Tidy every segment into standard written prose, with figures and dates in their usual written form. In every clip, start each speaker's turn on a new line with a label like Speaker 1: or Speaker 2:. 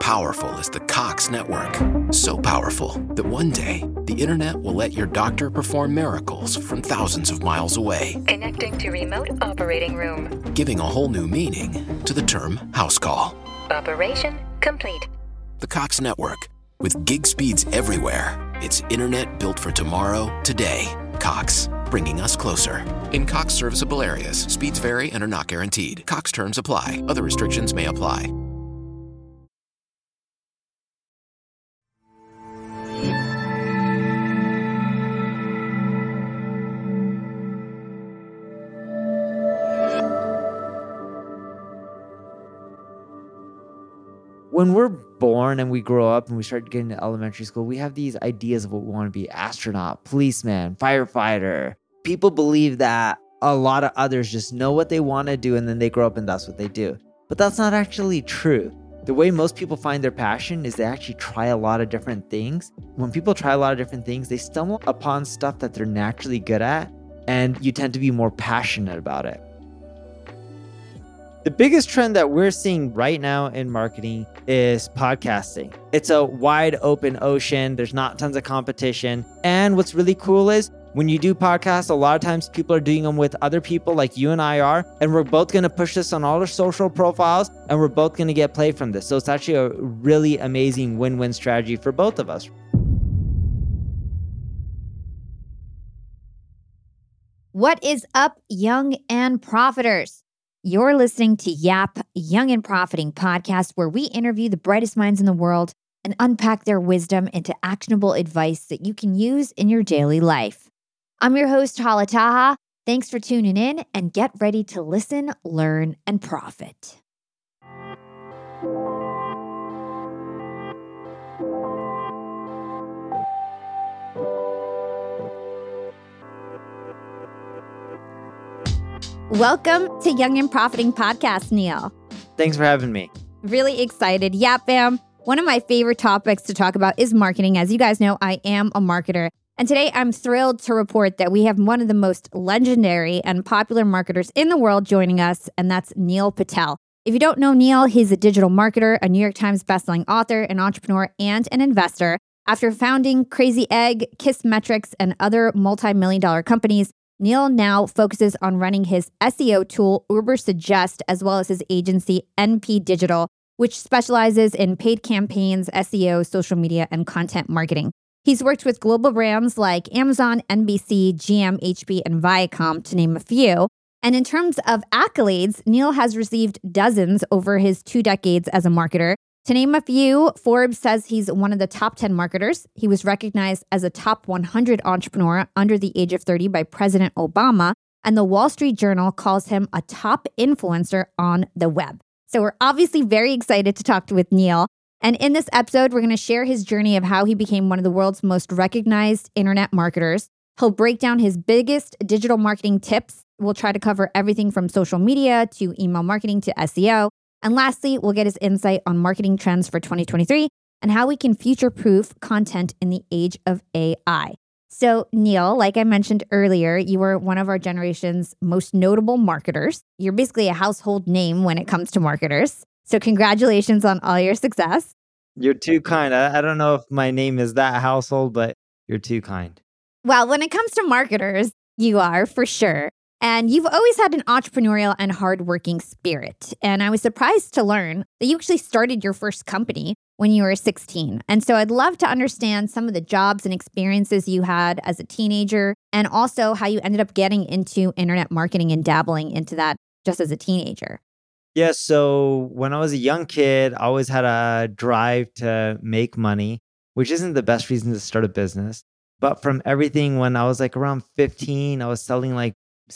Speaker 1: powerful is the Cox network. So powerful that one day, the internet will let your doctor perform miracles from thousands of miles away.
Speaker 2: Connecting to remote operating room.
Speaker 1: Giving a whole new meaning to the term house call.
Speaker 2: Operation complete.
Speaker 1: The Cox network. With gig speeds everywhere. It's internet built for tomorrow, today. Cox, bringing us closer. In Cox serviceable areas, speeds vary and are not guaranteed. Cox terms apply. Other restrictions may apply.
Speaker 3: When we're born and we grow up and we start getting to elementary school, we have these ideas of what we want to be: astronaut, policeman, firefighter. People believe that a lot of others just know what they want to do and then they grow up and that's what they do. But that's not actually true. The way most people find their passion is they actually try a lot of different things. When people try a lot of different things, they stumble upon stuff that they're naturally good at, and you tend to be more passionate about it. The biggest trend that we're seeing right now in marketing is podcasting. It's a wide open ocean. There's not tons of competition. And what's really cool is when you do podcasts, a lot of times people are doing them with other people like you and I are. And we're both going to push this on all our social profiles and we're both going to get play from this. So it's actually a really amazing win-win strategy for both of us.
Speaker 4: What is up, young and profiters? You're listening to Yap, Young and Profiting podcast, where we interview the brightest minds in the world and unpack their wisdom into actionable advice that you can use in your daily life. I'm your host, Hala Taha. Thanks for tuning in and get ready to listen, learn, and profit. Welcome to Young and Profiting Podcast, Neil.
Speaker 3: Thanks for having me.
Speaker 4: Really excited. Yeah, fam. One of my favorite topics to talk about is marketing. As you guys know, I am a marketer. And today I'm thrilled to report that we have one of the most legendary and popular marketers in the world joining us, and that's Neil Patel. If you don't know Neil, he's a digital marketer, a New York Times bestselling author, an entrepreneur, and an investor. After founding Crazy Egg, Kissmetrics, and other multi-million-dollar companies, Neil now focuses on running his SEO tool, Ubersuggest, as well as his agency, NP Digital, which specializes in paid campaigns, SEO, social media, and content marketing. He's worked with global brands like Amazon, NBC, GM, HP, and Viacom, to name a few. And in terms of accolades, Neil has received dozens over his 2 decades as a marketer. To name a few, Forbes says he's one of the top 10 marketers. He was recognized as a top 100 entrepreneur under the age of 30 by President Obama, and the Wall Street Journal calls him a top influencer on the web. So we're obviously very excited to talk with Neil. And in this episode, we're going to share his journey of how he became one of the world's most recognized internet marketers. He'll break down his biggest digital marketing tips. We'll try to cover everything from social media to email marketing to SEO. And lastly, we'll get his insight on marketing trends for 2023 and how we can future-proof content in the age of AI. So, Neil, like I mentioned earlier, you were one of our generation's most notable marketers. You're basically a household name when it comes to marketers. So congratulations on all your success.
Speaker 3: You're too kind. I don't know if my name is that household, but you're too kind.
Speaker 4: Well, when it comes to marketers, you are for sure. And you've always had an entrepreneurial and hardworking spirit. And I was surprised to learn that you actually started your first company when you were 16. And so I'd love to understand some of the jobs and experiences you had as a teenager, and also how you ended up getting into internet marketing and dabbling into that just as a teenager.
Speaker 3: Yeah, so when I was a young kid, I always had a drive to make money, which isn't the best reason to start a business. But from everything, when I was like around 15, I was selling like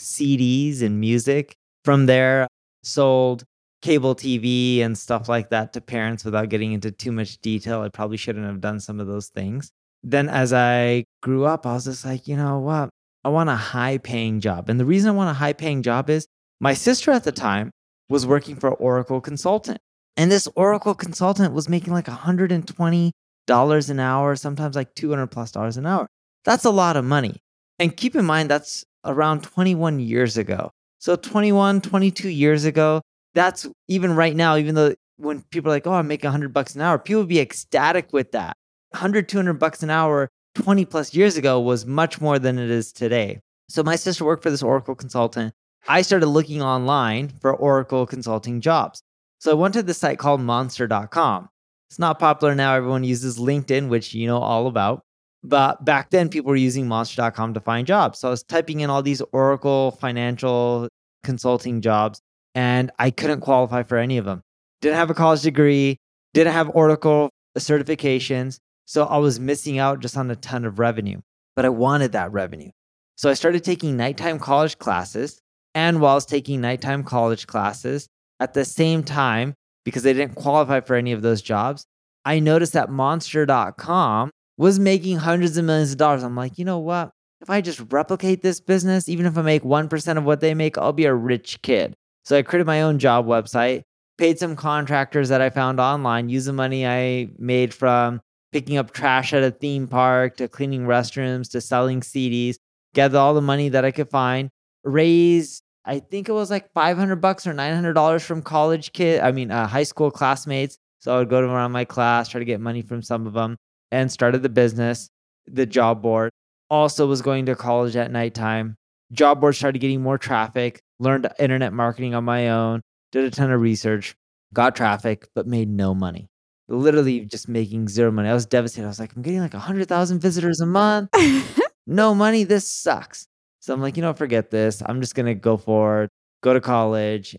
Speaker 3: CDs and music. From there, sold cable TV and stuff like that to parents without getting into too much detail. I probably shouldn't have done some of those things. Then as I grew up, I was just like, you know what? I want a high-paying job. And the reason I want a high-paying job is my sister at the time was working for Oracle Consultant. And this Oracle Consultant was making like $120 an hour, sometimes like $200+ an hour. That's a lot of money. And keep in mind, that's around 21 years ago. So 21, 22 years ago, that's even right now, even though when people are like, oh, I'm making $100 an hour, people would be ecstatic with that. 100, $200 an hour 20 plus years ago was much more than it is today. So my sister worked for this Oracle consultant. I started looking online for Oracle consulting jobs. So I went to the site called monster.com. It's not popular now. Everyone uses LinkedIn, which you know all about. But back then, people were using monster.com to find jobs. So I was typing in all these Oracle financial consulting jobs, and I couldn't qualify for any of them. Didn't have a college degree, didn't have Oracle certifications. So I was missing out just on a ton of revenue, but I wanted that revenue. So I started taking nighttime college classes. And while I was taking nighttime college classes, at the same time, because I didn't qualify for any of those jobs, I noticed that monster.com was making hundreds of millions of dollars. I'm like, you know what? If I just replicate this business, even if I make 1% of what they make, I'll be a rich kid. So I created my own job website, paid some contractors that I found online, used the money I made from picking up trash at a theme park to cleaning restrooms to selling CDs, gathered all the money that I could find, raised, I think it was like $500 or $900 from high school classmates. So I would go to around my class, try to get money from some of them, and started the business, the job board. Also was going to college at nighttime. Job board started getting more traffic, learned internet marketing on my own, did a ton of research, got traffic, but made no money. Literally just making zero money. I was devastated. I was like, I'm getting like 100,000 visitors a month. No money. This sucks. So I'm like, forget this. I'm just going to go forward, go to college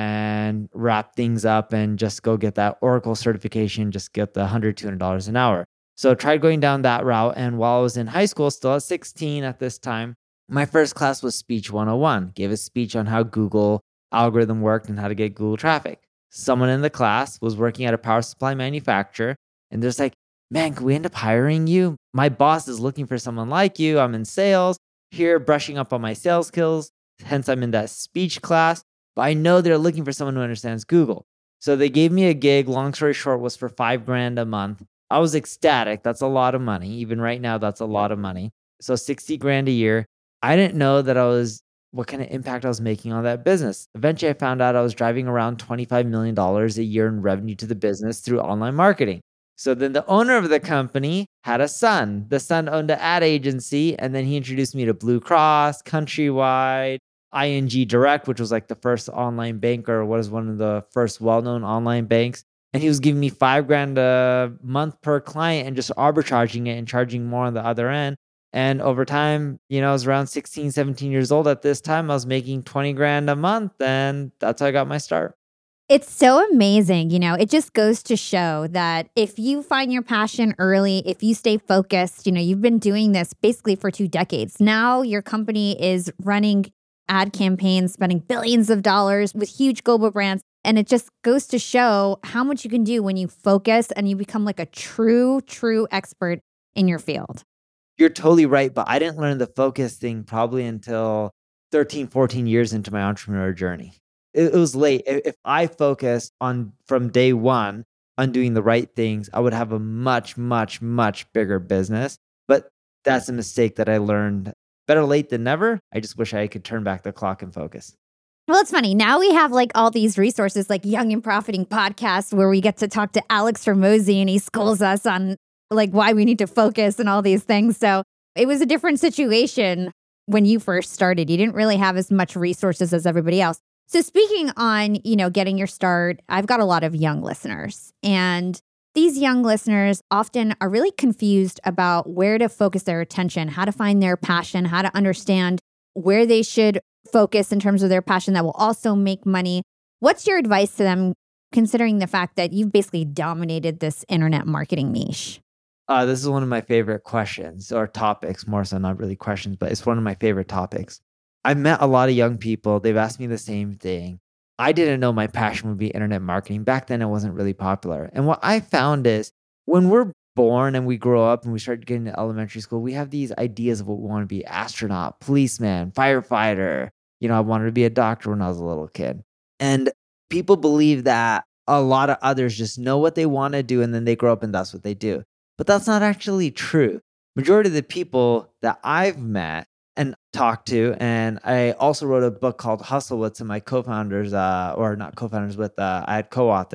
Speaker 3: and wrap things up and just go get that Oracle certification, just get the $100, $200 an hour. So I tried going down that route. And while I was in high school, still at 16 at this time, my first class was Speech 101. Gave a speech on how Google algorithm worked and how to get Google traffic. Someone in the class was working at a power supply manufacturer. And they're just like, man, can we end up hiring you? My boss is looking for someone like you. I'm in sales here, brushing up on my sales skills. Hence, I'm in that speech class. But I know they're looking for someone who understands Google. So they gave me a gig. Long story short, was for $5,000 a month. I was ecstatic. That's a lot of money. Even right now, that's a lot of money. So $60,000 a year. I didn't know what kind of impact I was making on that business. Eventually, I found out I was driving around $25 million a year in revenue to the business through online marketing. So then the owner of the company had a son. The son owned an ad agency, and then he introduced me to Blue Cross, Countrywide, ING Direct, which was like the first online bank, or what is one of the first well-known online banks. And he was giving me $5,000 a month per client and just arbitraging it and charging more on the other end. And over time, I was around 16, 17 years old at this time. I was making $20,000 a month, and that's how I got my start.
Speaker 4: It's so amazing. It just goes to show that if you find your passion early, if you stay focused, you've been doing this basically for 2 decades. Now your company is running ad campaigns, spending billions of dollars with huge global brands. And it just goes to show how much you can do when you focus and you become like a true expert in your field.
Speaker 3: You're totally right. But I didn't learn the focus thing probably until 13, 14 years into my entrepreneur journey. It was late. If I focused from day one on doing the right things, I would have a much, much, much bigger business. But that's a mistake that I learned. Better late than never. I just wish I could turn back the clock and focus.
Speaker 4: Well, it's funny. Now we have like all these resources like Young and Profiting Podcast where we get to talk to Alex Hormozi and he schools us on like why we need to focus and all these things. So it was a different situation when you first started. You didn't really have as much resources as everybody else. So speaking on, getting your start, I've got a lot of young listeners, and these young listeners often are really confused about where to focus their attention, how to find their passion, how to understand where they should focus in terms of their passion that will also make money. What's your advice to them, considering the fact that you've basically dominated this internet marketing niche?
Speaker 3: This is one of my favorite questions or topics, more so not really questions, but it's one of my favorite topics. I've met a lot of young people. They've asked me the same thing. I didn't know my passion would be internet marketing. Back then, it wasn't really popular. And what I found is when we're born and we grow up and we start getting to elementary school, we have these ideas of what we want to be: astronaut, policeman, firefighter. I wanted to be a doctor when I was a little kid. And people believe that a lot of others just know what they want to do and then they grow up and that's what they do. But that's not actually true. Majority of the people that I've met and talked to, and I also wrote a book called Hustle with some of my co-founders, or not co-founders, but I had co-authors.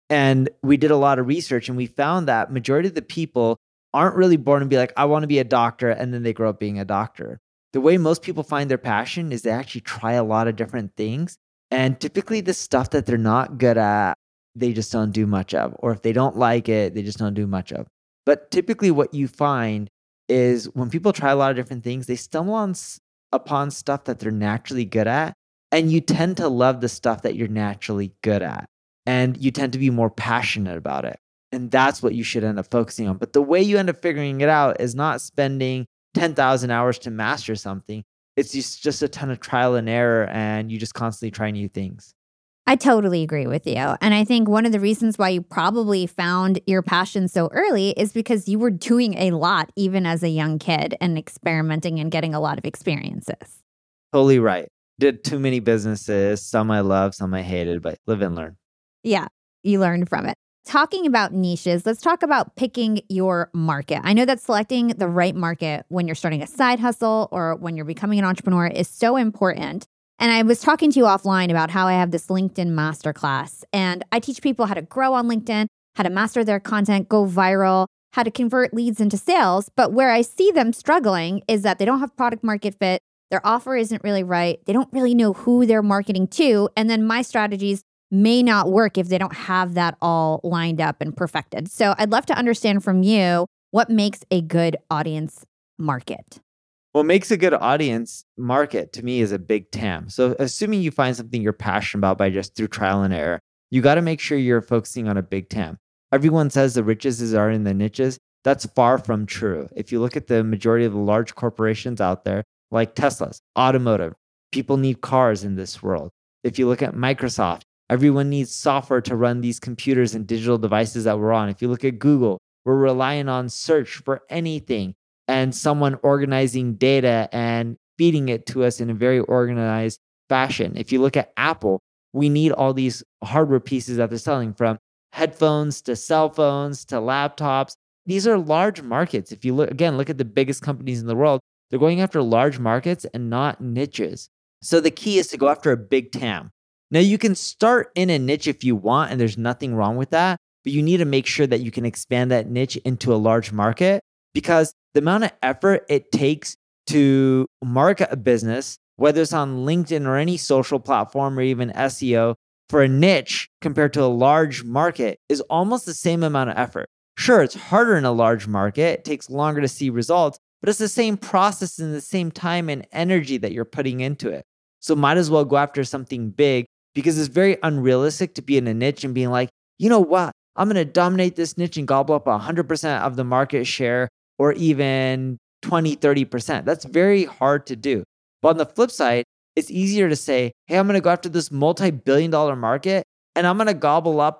Speaker 3: And we did a lot of research and we found that majority of the people aren't really born and be like, I want to be a doctor, and then they grow up being a doctor. The way most people find their passion is they actually try a lot of different things. And typically the stuff that they're not good at, they just don't do much of. Or if they don't like it, they just don't do much of. But typically what you find is when people try a lot of different things, they stumble upon stuff that they're naturally good at. And you tend to love the stuff that you're naturally good at. And you tend to be more passionate about it. And that's what you should end up focusing on. But the way you end up figuring it out is not spending 10,000 hours to master something. It's just a ton of trial and error, and you just constantly try new things.
Speaker 4: I totally agree with you. And I think one of the reasons why you probably found your passion so early is because you were doing a lot, even as a young kid, and experimenting and getting a lot of experiences.
Speaker 3: Totally right. Did too many businesses. Some I loved, some I hated, but live and learn.
Speaker 4: Yeah, you learned from it. Talking about niches, let's talk about picking your market. I know that selecting the right market when you're starting a side hustle or when you're becoming an entrepreneur is so important. And I was talking to you offline about how I have this LinkedIn masterclass, and I teach people how to grow on LinkedIn, how to master their content, go viral, how to convert leads into sales. But where I see them struggling is that they don't have product market fit. Their offer isn't really right. They don't really know who they're marketing to. And then my strategies may not work if they don't have that all lined up and perfected. So I'd love to understand from you what makes a good audience market.
Speaker 3: What makes a good audience market to me is a big TAM. So assuming you find something you're passionate about by just through trial and error, you got to make sure you're focusing on a big TAM. Everyone says the riches are in the niches. That's far from true. If you look at the majority of the large corporations out there, like Tesla's, automotive, people need cars in this world. If you look at Microsoft, everyone needs software to run these computers and digital devices that we're on. If you look at Google, we're relying on search for anything and someone organizing data and feeding it to us in a very organized fashion. If you look at Apple, we need all these hardware pieces that they're selling, from headphones to cell phones to laptops. These are large markets. If you look at the biggest companies in the world, they're going after large markets and not niches. So the key is to go after a big TAM. Now, you can start in a niche if you want, and there's nothing wrong with that, but you need to make sure that you can expand that niche into a large market, because the amount of effort it takes to market a business, whether it's on LinkedIn or any social platform or even SEO, for a niche compared to a large market is almost the same amount of effort. Sure, it's harder in a large market. It takes longer to see results, but it's the same process and the same time and energy that you're putting into it. So might as well go after something big, because it's very unrealistic to be in a niche and being like, you know what, I'm going to dominate this niche and gobble up 100% of the market share, or even 20, 30%. That's very hard to do. But on the flip side, it's easier to say, hey, I'm going to go after this multi-billion-dollar market and I'm going to gobble up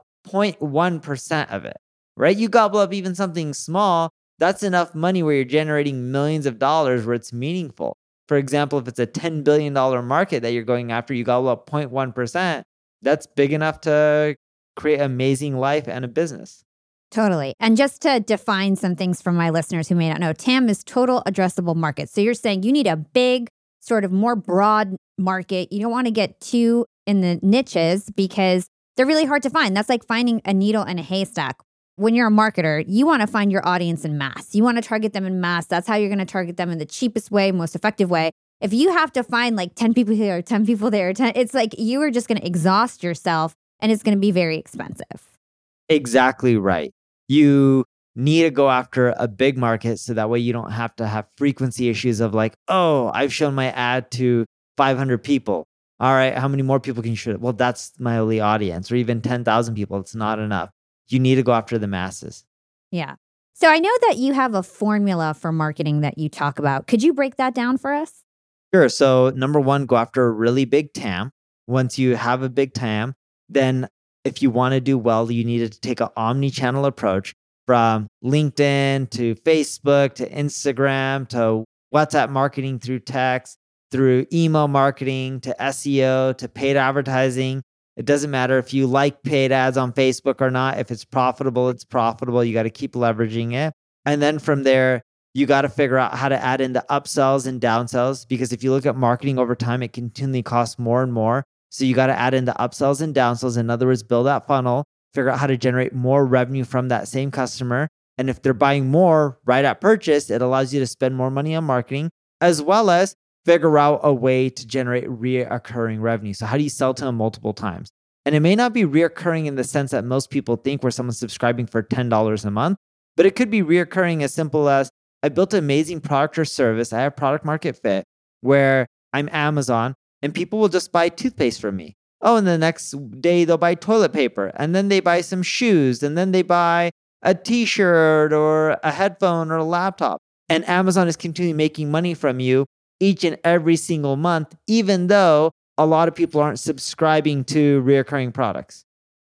Speaker 3: 0.1% of it, right? You gobble up even something small, that's enough money where you're generating millions of dollars where it's meaningful. For example, if it's a $10 billion market that you're going after, you gobble up 0.1%, that's big enough to create an amazing life and a business.
Speaker 4: Totally. And just to define some things for my listeners who may not know, TAM is total addressable market. So you're saying you need a big, sort of more broad market. You don't want to get too in the niches because they're really hard to find. That's like finding a needle in a haystack. When you're a marketer, you want to find your audience in mass. You want to target them in mass. That's how you're going to target them in the cheapest way, most effective way. If you have to find like 10 people here, 10 people there, it's like you are just going to exhaust yourself and it's going to be very expensive.
Speaker 3: Exactly right. You need to go after a big market so that way you don't have to have frequency issues of like, oh, I've shown my ad to 500 people. All right, how many more people can you show it? Well, that's my only audience, or even 10,000 people. It's not enough. You need to go after the masses.
Speaker 4: Yeah. So I know that you have a formula for marketing that you talk about. Could you break that down for us?
Speaker 3: Sure. So number one, go after a really big TAM. Once you have a big TAM, then if you want to do well, you need to take an omni-channel approach, from LinkedIn to Facebook to Instagram to WhatsApp marketing through text, through email marketing to SEO to paid advertising. It doesn't matter if you like paid ads on Facebook or not. If it's profitable, it's profitable. You got to keep leveraging it. And then from there, you got to figure out how to add in the upsells and downsells, because if you look at marketing over time, it continually costs more and more. So you got to add in the upsells and downsells. In other words, build that funnel figure out how to generate more revenue from that same customer. And if they're buying more right at purchase, it allows you to spend more money on marketing, as well as figure out a way to generate reoccurring revenue. So how do you sell to them multiple times? And it may not be reoccurring in the sense that most people think, where someone's subscribing for $10 a month, but it could be reoccurring as simple as, I built an amazing product or service. I have product market fit where I'm Amazon and people will just buy toothpaste from me. Oh, and the next day they'll buy toilet paper, and then they buy some shoes, and then they buy a t-shirt or a headphone or a laptop. And Amazon is continually making money from you each and every single month, even though a lot of people aren't subscribing to reoccurring products.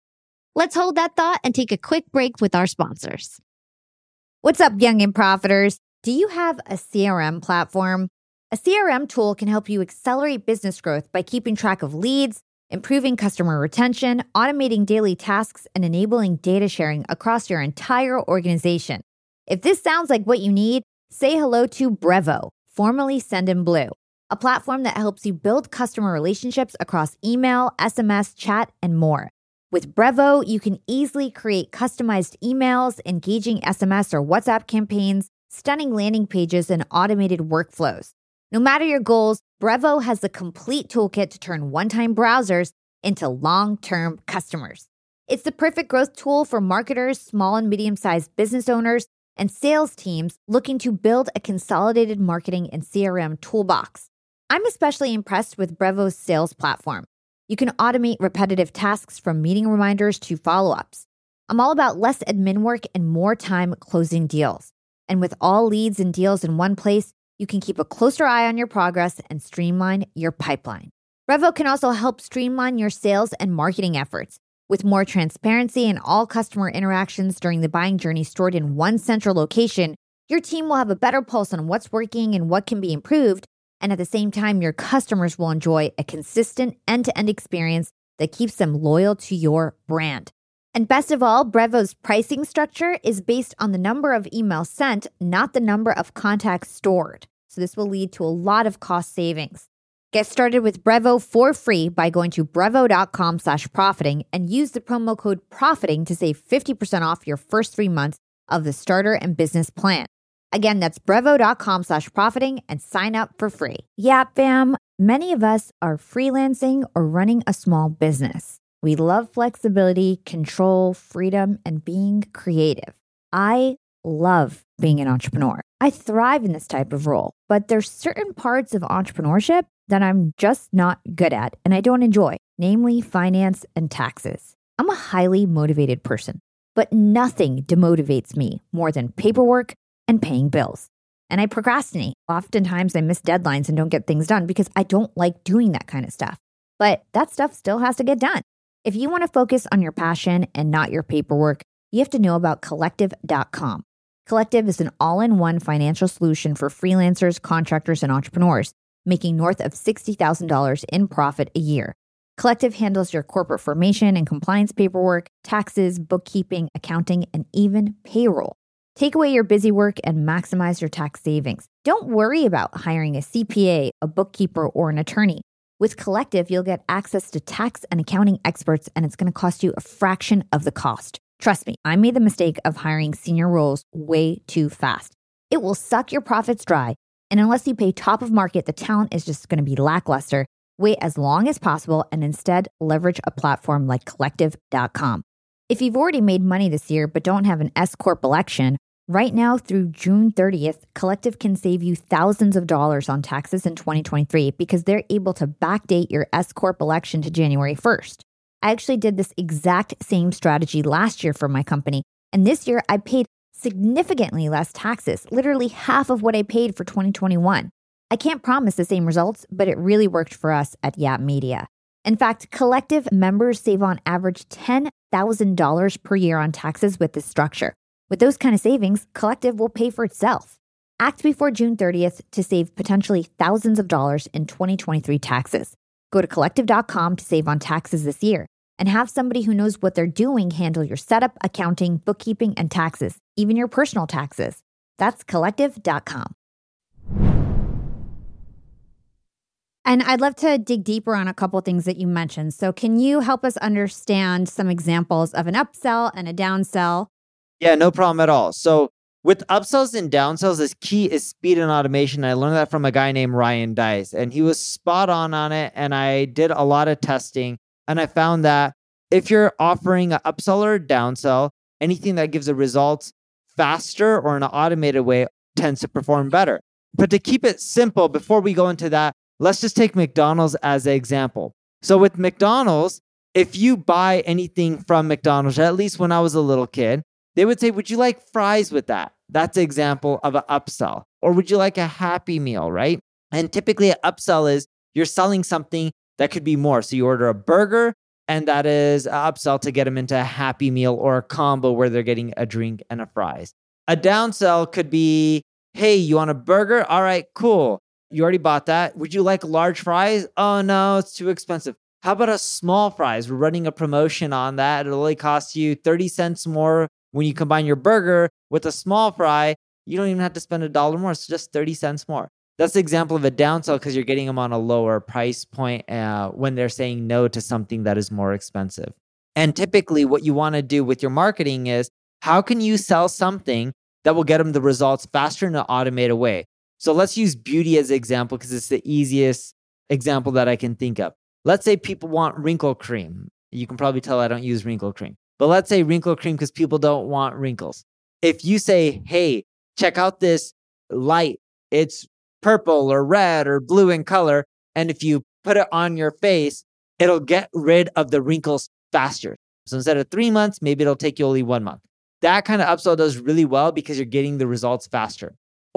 Speaker 4: Let's hold that thought and take a quick break with our sponsors. What's up, young and profiters? Do you have a CRM platform? A CRM tool can help you accelerate business growth by keeping track of leads, improving customer retention, automating daily tasks, and enabling data sharing across your entire organization. If this sounds like what you need, say hello to Brevo, formerly Sendinblue, a platform that helps you build customer relationships across email, SMS, chat, and more. With Brevo, you can easily create customized emails, engaging SMS or WhatsApp campaigns, stunning landing pages, and automated workflows. No matter your goals, Brevo has the complete toolkit to turn one-time browsers into long-term customers. It's the perfect growth tool for marketers, small and medium-sized business owners, and sales teams looking to build a consolidated marketing and CRM toolbox. I'm especially impressed with Brevo's sales platform. You can automate repetitive tasks from meeting reminders to follow-ups. I'm all about less admin work and more time closing deals. And with all leads and deals in one place, you can keep a closer eye on your progress and streamline your pipeline. Brevo can also help streamline your sales and marketing efforts. With more transparency and all customer interactions during the buying journey stored in one central location, your team will have a better pulse on what's working and what can be improved. And at the same time, your customers will enjoy a consistent end-to-end experience that keeps them loyal to your brand. And best of all, Brevo's pricing structure is based on the number of emails sent, not the number of contacts stored. So this will lead to a lot of cost savings. Get started with Brevo for free by going to brevo.com/profiting and use the promo code PROFITING to save 50% off your first 3 months of the starter and business plan. Again, that's brevo.com/profiting and sign up for free. Yeah, fam. Many of us are freelancing or running a small business. We love flexibility, control, freedom, and being creative. I love being an entrepreneur. I thrive in this type of role, but there's certain parts of entrepreneurship that I'm just not good at and I don't enjoy, namely finance and taxes. I'm a highly motivated person, but nothing demotivates me more than paperwork and paying bills. And I procrastinate. Oftentimes I miss deadlines and don't get things done because I don't like doing that kind of stuff. But that stuff still has to get done. If you want to focus on your passion and not your paperwork, you have to know about Collective.com. Collective is an all-in-one financial solution for freelancers, contractors, and entrepreneurs, making north of $60,000 in profit a year. Collective handles your corporate formation and compliance paperwork, taxes, bookkeeping, accounting, and even payroll. Take away your busy work and maximize your tax savings. Don't worry about hiring a CPA, a bookkeeper, or an attorney. With Collective, you'll get access to tax and accounting experts, and it's going to cost you a fraction of the cost. Trust me, I made the mistake of hiring senior roles way too fast. It will suck your profits dry, and unless you pay top of market, the talent is just going to be lackluster. Wait as long as possible and instead leverage a platform like Collective.com. If you've already made money this year but don't have an S-Corp election, right now through June 30th, Collective can save you thousands of dollars on taxes in 2023 because they're able to backdate your S-Corp election to January 1st. I actually did this exact same strategy last year for my company, and this year I paid significantly less taxes, literally half of what I paid for 2021. I can't promise the same results, but it really worked for us at Yap Media. In fact, Collective members save on average $10,000 per year on taxes with this structure. With those kind of savings, Collective will pay for itself. Act before June 30th to save potentially thousands of dollars in 2023 taxes. Go to Collective.com to save on taxes this year and have somebody who knows what they're doing handle your setup, accounting, bookkeeping, and taxes, even your personal taxes. That's Collective.com. And I'd love to dig deeper on a couple things that you mentioned. So can you help us understand some examples of an upsell and a downsell?
Speaker 3: Yeah, no problem at all. So with upsells and downsells, the key is speed and automation. I learned that from a guy named Ryan Dice, and he was spot on it. And I did a lot of testing, and I found that if you're offering an upsell or a downsell, anything that gives the results faster or in an automated way tends to perform better. But to keep it simple, before we go into that, let's just take McDonald's as an example. So with McDonald's, if you buy anything from McDonald's, at least when I was a little kid, they would say, would you like fries with that? That's an example of an upsell. Or would you like a Happy Meal, right? And typically an upsell is you're selling something that could be more. So you order a burger, and that is an upsell to get them into a Happy Meal or a combo where they're getting a drink and a fries. A downsell could be, hey, you want a burger? All right, cool. You already bought that. Would you like large fries? Oh no, it's too expensive. How about a small fries? We're running a promotion on that. It'll only cost you 30 cents more when you combine your burger with a small fry. You don't even have to spend $1 more. It's just 30 cents more. That's the example of a downsell because you're getting them on a lower price point when they're saying no to something that is more expensive. And typically what you want to do with your marketing is, how can you sell something that will get them the results faster in an automated way? So let's use beauty as an example because it's the easiest example that I can think of. Let's say people want wrinkle cream. You can probably tell I don't use wrinkle cream. But let's say wrinkle cream because people don't want wrinkles. If you say, hey, check out this light, it's purple or red or blue in color, and if you put it on your face, it'll get rid of the wrinkles faster. So instead of 3 months, maybe it'll take you only 1 month. That kind of upsell does really well because you're getting the results faster.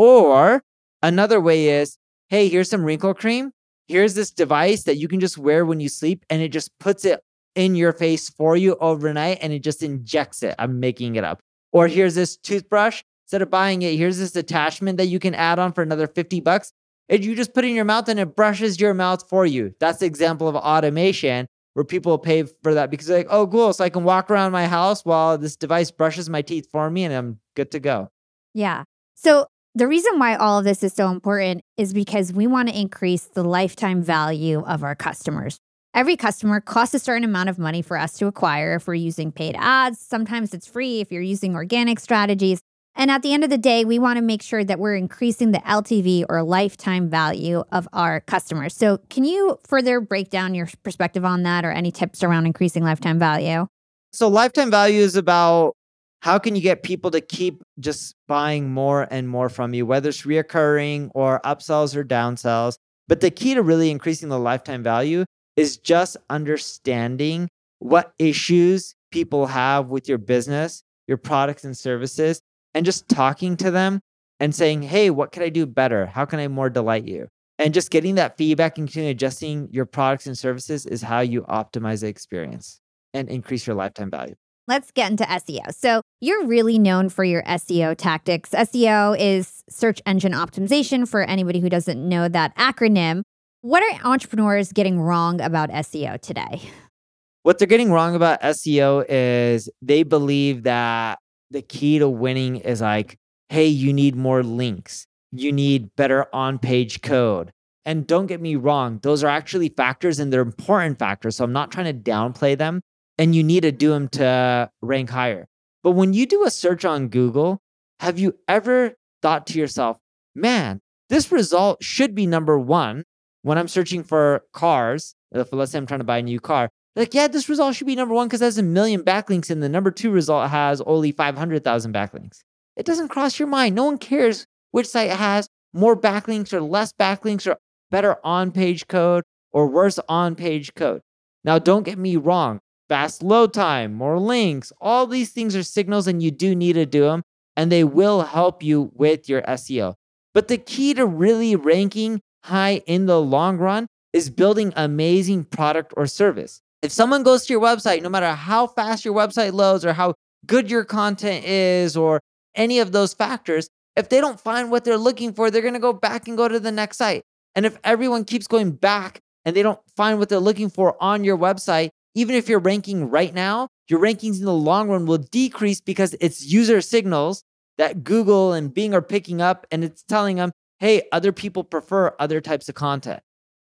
Speaker 3: Or another way is, hey, here's some wrinkle cream. Here's this device that you can just wear when you sleep, and it just puts it in your face for you overnight, and it just injects it. I'm making it up. Or here's this toothbrush. Instead of buying it, here's this attachment that you can add on for another $50. And you just put it in your mouth and it brushes your mouth for you. That's the example of automation where people pay for that because they're like, oh, cool. So I can walk around my house while this device brushes my teeth for me and I'm good to go.
Speaker 4: Yeah. So the reason why all of this is so important is because we want to increase the lifetime value of our customers. Every customer costs a certain amount of money for us to acquire if we're using paid ads. Sometimes it's free if you're using organic strategies. And at the end of the day, we want to make sure that we're increasing the LTV or lifetime value of our customers. So can you further break down your perspective on that or any tips around increasing lifetime value?
Speaker 3: So lifetime value is about how can you get people to keep just buying more and more from you, whether it's reoccurring or upsells or downsells. But the key to really increasing the lifetime value is just understanding what issues people have with your business, your products and services, and just talking to them and saying, hey, what can I do better? How can I more delight you? And just getting that feedback and continuing adjusting your products and services is how you optimize the experience and increase your lifetime value.
Speaker 4: Let's get into SEO. So you're really known for your SEO tactics. SEO is search engine optimization for anybody who doesn't know that acronym. What are entrepreneurs getting wrong about SEO today?
Speaker 3: What they're getting wrong about SEO is they believe that the key to winning is like, hey, you need more links. You need better on-page code. And don't get me wrong, those are actually factors and they're important factors. So I'm not trying to downplay them. And you need to do them to rank higher. But when you do a search on Google, have you ever thought to yourself, man, this result should be number one when I'm searching for cars. If let's say I'm trying to buy a new car. Like, yeah, this result should be number one because it has 1 million backlinks and the number 2 result has only 500,000 backlinks. It doesn't cross your mind. No one cares which site has more backlinks or less backlinks or better on-page code or worse on-page code. Now, don't get me wrong. Fast load time, more links, all these things are signals and you do need to do them and they will help you with your SEO. But the key to really ranking high in the long run is building amazing product or service. If someone goes to your website, no matter how fast your website loads or how good your content is or any of those factors, if they don't find what they're looking for, they're going to go back and go to the next site. And if everyone keeps going back and they don't find what they're looking for on your website, even if you're ranking right now, your rankings in the long run will decrease because it's user signals that Google and Bing are picking up and it's telling them, hey, other people prefer other types of content.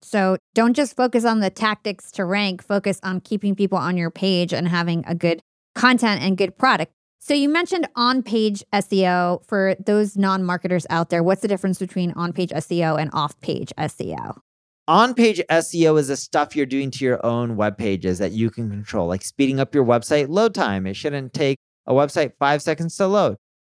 Speaker 4: So don't just focus on the tactics to rank, focus on keeping people on your page and having a good content and good product. So you mentioned on-page SEO. For those non-marketers out there, what's the difference between on-page SEO and off-page SEO?
Speaker 3: On-page SEO is the stuff you're doing to your own web pages that you can control, like speeding up your website load time. It shouldn't take a website 5 seconds to load.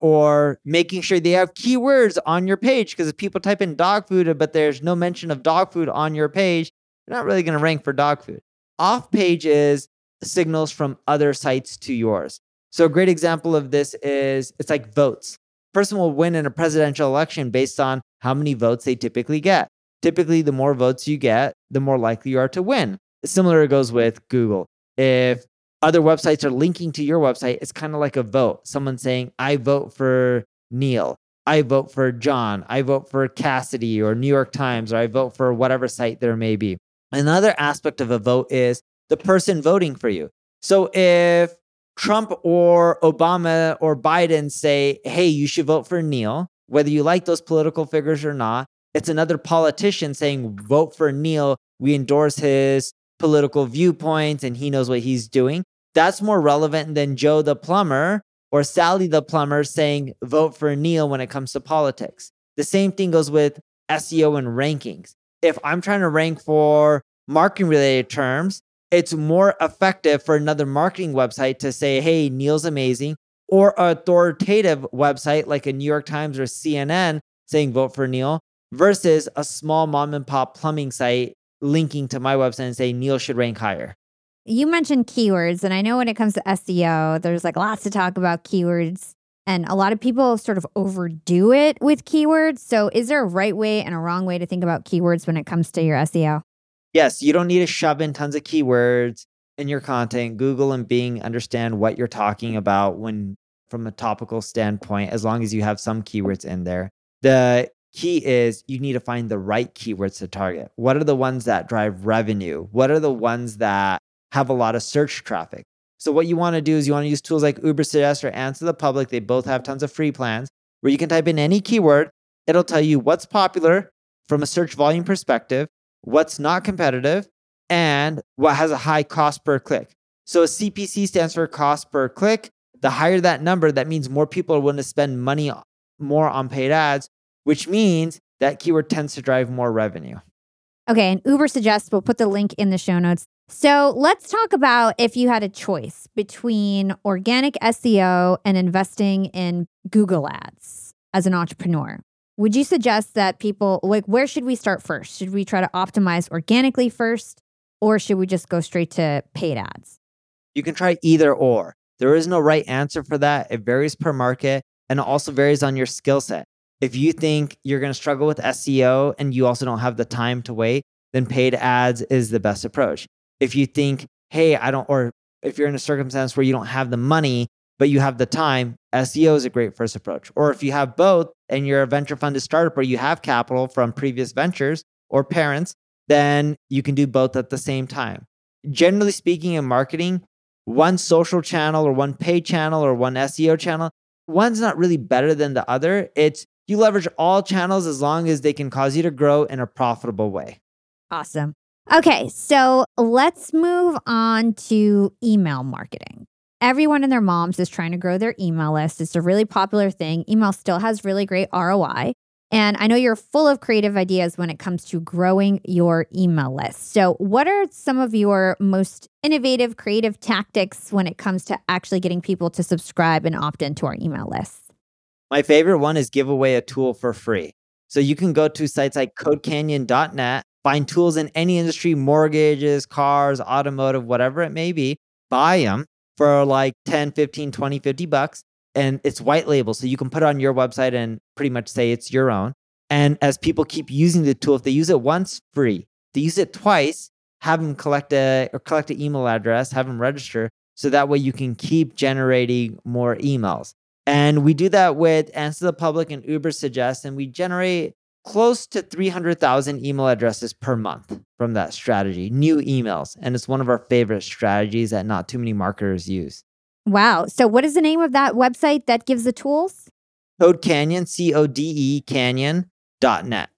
Speaker 3: Or making sure they have keywords on your page, because if people type in dog food, but there's no mention of dog food on your page, you're not really going to rank for dog food. Off-page is signals from other sites to yours. So a great example of this is it's like votes. A person will win in a presidential election based on how many votes they typically get. Typically, the more votes you get, the more likely you are to win. Similar goes with Google. If other websites are linking to your website, it's kind of like a vote. Someone saying, I vote for Neil. I vote for John. I vote for Cassidy or New York Times, or I vote for whatever site there may be. Another aspect of a vote is the person voting for you. So if Trump or Obama or Biden say, hey, you should vote for Neil, whether you like those political figures or not, it's another politician saying, vote for Neil. We endorse his political viewpoints and he knows what he's doing. That's more relevant than Joe the plumber or Sally the plumber saying, vote for Neil when it comes to politics. The same thing goes with SEO and rankings. If I'm trying to rank for marketing related terms, it's more effective for another marketing website to say, hey, Neil's amazing, or an authoritative website like a New York Times or CNN saying, vote for Neil, versus a small mom and pop plumbing site linking to my website and saying Neil should rank higher.
Speaker 4: You mentioned keywords, and I know when it comes to SEO, there's like lots to talk about keywords, and a lot of people sort of overdo it with keywords. So is there a right way and a wrong way to think about keywords when it comes to your SEO?
Speaker 3: Yes, you don't need to shove in tons of keywords in your content. Google and Bing understand what you're talking about when from a topical standpoint, as long as you have some keywords in there. The key is you need to find the right keywords to target. What are the ones that drive revenue? What are the ones that have a lot of search traffic? So what you want to do is you want to use tools like Ubersuggest or Answer the Public. They both have tons of free plans where you can type in any keyword. It'll tell you what's popular from a search volume perspective, what's not competitive, and what has a high cost per click. So a CPC stands for cost per click. The higher that number, that means more people are willing to spend money more on paid ads, which means that keyword tends to drive more revenue.
Speaker 4: Okay, and Ubersuggest, we'll put the link in the show notes. So let's talk about if you had a choice between organic SEO and investing in Google ads as an entrepreneur. Would you suggest that people, like, where should we start first? Should we try to optimize organically first, or should we just go straight to paid ads?
Speaker 3: You can try either or. There is no right answer for that. It varies per market and it also varies on your skill set. If you think you're going to struggle with SEO and you also don't have the time to wait, then paid ads is the best approach. If you think, hey, or if you're in a circumstance where you don't have the money, but you have the time, SEO is a great first approach. Or if you have both and you're a venture funded startup or you have capital from previous ventures or parents, then you can do both at the same time. Generally speaking, in marketing, one social channel or one paid channel or one SEO channel, one's not really better than the other. It's you leverage all channels as long as they can cause you to grow in a profitable way.
Speaker 4: Awesome. Okay, so let's move on to email marketing. Everyone and their moms is trying to grow their email list. It's a really popular thing. Email still has really great ROI. And I know you're full of creative ideas when it comes to growing your email list. So what are some of your most innovative, creative tactics when it comes to actually getting people to subscribe and opt into our email lists?
Speaker 3: My favorite one is give away a tool for free. So you can go to sites like codecanyon.net, find tools in any industry, mortgages, cars, automotive, whatever it may be, buy them for like 10, 15, 20, 50 bucks. And it's white label. So you can put it on your website and pretty much say it's your own. And as people keep using the tool, if they use it once, free. If they use it twice, have them collect an email address, have them register. So that way you can keep generating more emails. And we do that with Answer the Public and Ubersuggest, and we generate close to 300,000 email addresses per month from that strategy, new emails. And it's one of our favorite strategies that not too many marketers use.
Speaker 4: Wow. So what is the name of that website that gives the tools?
Speaker 3: Code Canyon, CODE Canyon.net.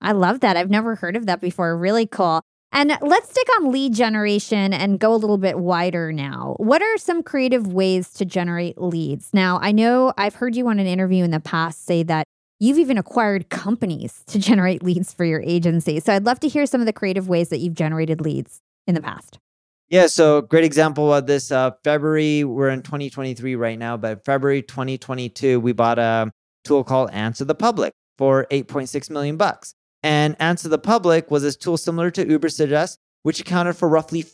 Speaker 4: I love that. I've never heard of that before. Really cool. And let's stick on lead generation and go a little bit wider now. What are some creative ways to generate leads? Now, I know I've heard you on an interview in the past say that you've even acquired companies to generate leads for your agency. So I'd love to hear some of the creative ways that you've generated leads in the past.
Speaker 3: Yeah, so great example of this. February, we're in 2023 right now, but February 2022, we bought a tool called Answer the Public for $8.6 million. And Answer the Public was this tool similar to Ubersuggest, which accounted for roughly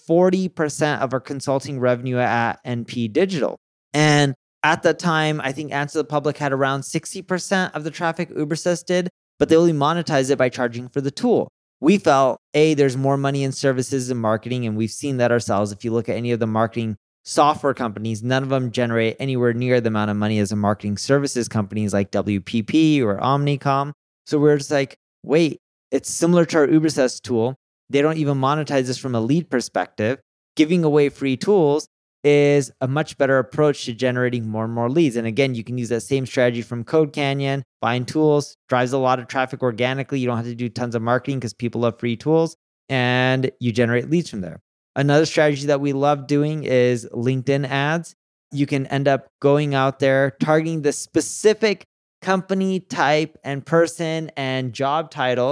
Speaker 3: 40% of our consulting revenue at NP Digital. And at the time, I think Answer the Public had around 60% of the traffic Ubersuggest did, but they only monetized it by charging for the tool. We felt, there's more money in services and marketing, and we've seen that ourselves. If you look at any of the marketing software companies, none of them generate anywhere near the amount of money as a marketing services companies like WPP or Omnicom. So we're just like, wait, it's similar to our Ubersuggest tool. They don't even monetize this from a lead perspective. Giving away free tools is a much better approach to generating more and more leads. And again, you can use that same strategy from Code Canyon. Buying tools drives a lot of traffic organically. You don't have to do tons of marketing because people love free tools, and you generate leads from there. Another strategy that we love doing is LinkedIn ads. You can end up going out there, targeting the specific company type and person and job title,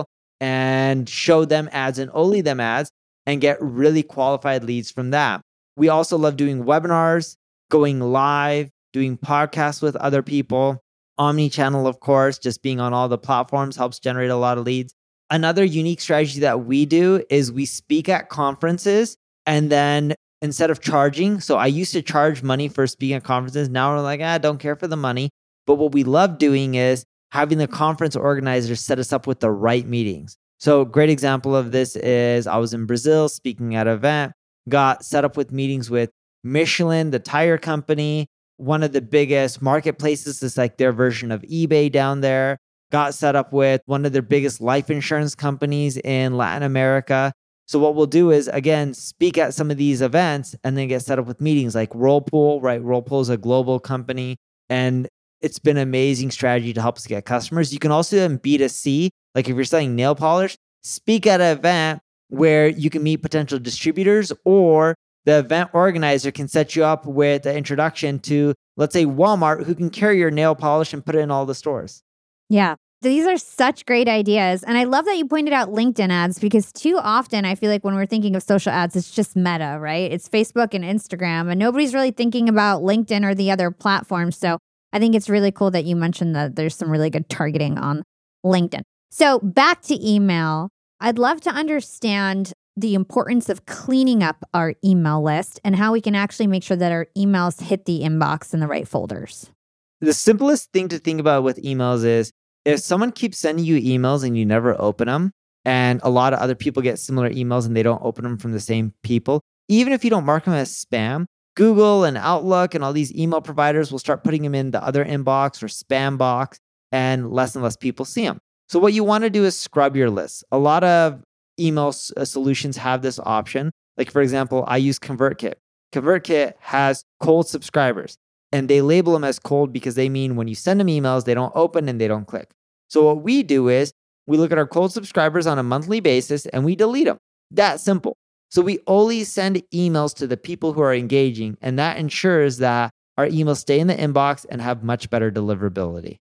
Speaker 3: and show them ads and only them ads and get really qualified leads from that. We also love doing webinars, going live, doing podcasts with other people. Omnichannel, of course, just being on all the platforms helps generate a lot of leads. Another unique strategy that we do is we speak at conferences, and then instead of charging, so I used to charge money for speaking at conferences. Now we're like, don't care for the money. But what we love doing is having the conference organizers set us up with the right meetings. So a great example of this is I was in Brazil speaking at an event, got set up with meetings with Michelin, the tire company, one of the biggest marketplaces. It's like their version of eBay down there. Got set up with one of their biggest life insurance companies in Latin America. So what we'll do is, again, speak at some of these events and then get set up with meetings like Whirlpool, right? Whirlpool is a global company, and it's been an amazing strategy to help us get customers. You can also do in B2C, like if you're selling nail polish, speak at an event where you can meet potential distributors, or the event organizer can set you up with an introduction to, let's say, Walmart, who can carry your nail polish and put it in all the stores.
Speaker 4: Yeah. These are such great ideas. And I love that you pointed out LinkedIn ads, because too often I feel like when we're thinking of social ads, it's just Meta, right? It's Facebook and Instagram, and nobody's really thinking about LinkedIn or the other platforms. So I think it's really cool that you mentioned that there's some really good targeting on LinkedIn. So back to email, I'd love to understand the importance of cleaning up our email list and how we can actually make sure that our emails hit the inbox in the right folders.
Speaker 3: The simplest thing to think about with emails is if someone keeps sending you emails and you never open them, and a lot of other people get similar emails and they don't open them from the same people, even if you don't mark them as spam, Google and Outlook and all these email providers will start putting them in the other inbox or spam box, and less people see them. So what you want to do is scrub your list. A lot of email solutions have this option. Like, for example, I use ConvertKit. ConvertKit has cold subscribers, and they label them as cold because they mean when you send them emails, they don't open and they don't click. So what we do is we look at our cold subscribers on a monthly basis and we delete them. That simple. So we only send emails to the people who are engaging, and that ensures that our emails stay in the inbox and have much better deliverability.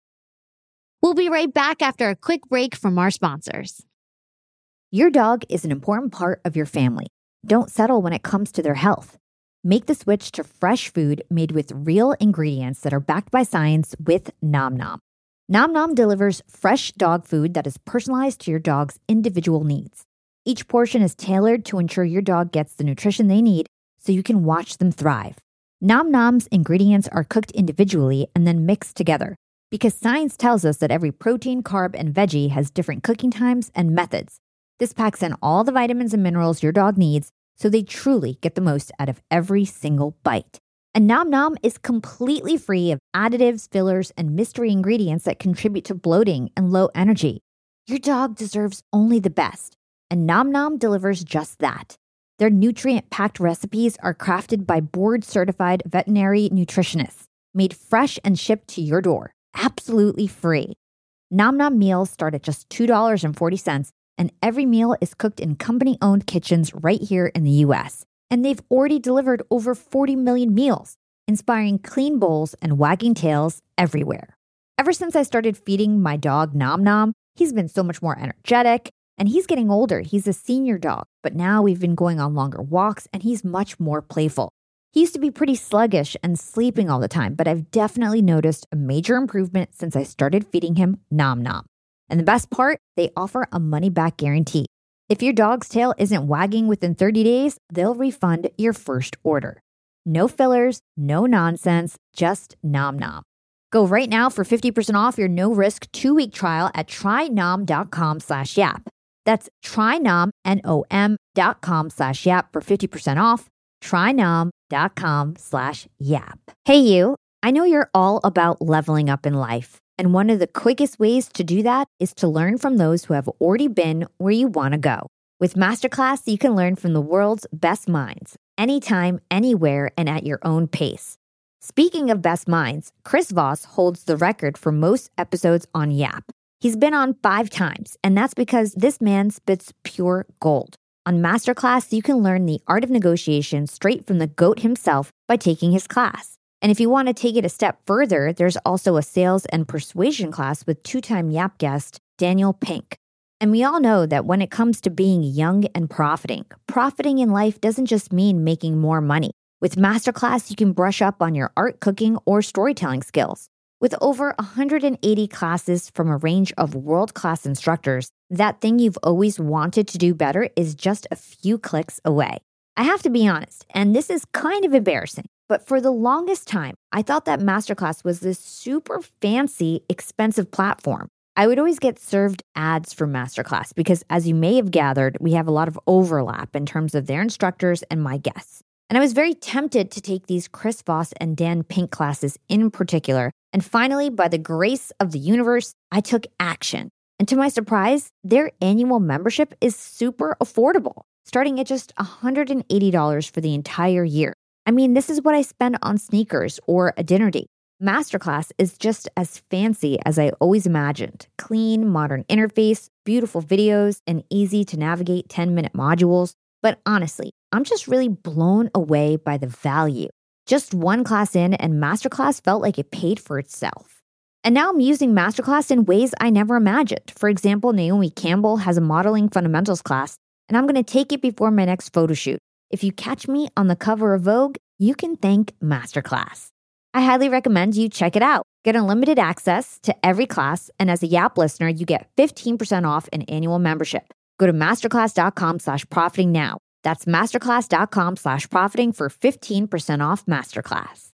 Speaker 5: We'll be right back after a quick break from our sponsors.
Speaker 4: Your dog is an important part of your family. Don't settle when it comes to their health. Make the switch to fresh food made with real ingredients that are backed by science with Nom Nom. Nom Nom delivers fresh dog food that is personalized to your dog's individual needs. Each portion is tailored to ensure your dog gets the nutrition they need so you can watch them thrive. Nom Nom's ingredients are cooked individually and then mixed together, because science tells us that every protein, carb, and veggie has different cooking times and methods. This packs in all the vitamins and minerals your dog needs so they truly get the most out of every single bite. And Nom Nom is completely free of additives, fillers, and mystery ingredients that contribute to bloating and low energy. Your dog deserves only the best, and Nom Nom delivers just that. Their nutrient-packed recipes are crafted by board-certified veterinary nutritionists, made fresh and shipped to your door, absolutely free. Nom Nom meals start at just $2.40, and every meal is cooked in company-owned kitchens right here in the US. And they've already delivered over 40 million meals, inspiring clean bowls and wagging tails everywhere. Ever since I started feeding my dog Nom Nom, he's been so much more energetic, and he's getting older. He's a senior dog, but now we've been going on longer walks, and he's much more playful. He used to be pretty sluggish and sleeping all the time, but I've definitely noticed a major improvement since I started feeding him Nom Nom. And the best part, they offer a money-back guarantee. If your dog's tail isn't wagging within 30 days, they'll refund your first order. No fillers, no nonsense, just Nom Nom. Go right now for 50% off your no-risk 2-week trial at trynom.com/yap. That's trynom, NOM.com/yap for 50% off. trynom.com/yap. Hey you, I know you're all about leveling up in life. And one of the quickest ways to do that is to learn from those who have already been where you want to go. With Masterclass, you can learn from the world's best minds, anytime, anywhere, and at your own pace. Speaking of best minds, Chris Voss holds the record for most episodes on Yap. He's been on 5 times, and that's because this man spits pure gold. On Masterclass, you can learn the art of negotiation straight from the GOAT himself by taking his class. And if you want to take it a step further, there's also a sales and persuasion class with 2-time Yap guest Daniel Pink. And we all know that when it comes to being young and profiting in life doesn't just mean making more money. With Masterclass, you can brush up on your art, cooking, or storytelling skills. With over 180 classes from a range of world-class instructors, that thing you've always wanted to do better is just a few clicks away. I have to be honest, and this is kind of embarrassing, but for the longest time, I thought that Masterclass was this super fancy, expensive platform. I would always get served ads for Masterclass because, as you may have gathered, we have a lot of overlap in terms of their instructors and my guests. And I was very tempted to take these Chris Voss and Dan Pink classes in particular. And finally, by the grace of the universe, I took action. And to my surprise, their annual membership is super affordable, starting at just $180 for the entire year. I mean, this is what I spend on sneakers or a dinner date. Masterclass is just as fancy as I always imagined. Clean, modern interface, beautiful videos, and easy to navigate 10-minute modules. But honestly, I'm just really blown away by the value. Just one class in, and Masterclass felt like it paid for itself. And now I'm using Masterclass in ways I never imagined. For example, Naomi Campbell has a modeling fundamentals class, and I'm going to take it before my next photo shoot. If you catch me on the cover of Vogue, you can thank Masterclass. I highly recommend you check it out. Get unlimited access to every class, and as a Yap listener, you get 15% off an annual membership. Go to masterclass.com/profiting now. That's masterclass.com/profiting for 15% off Masterclass.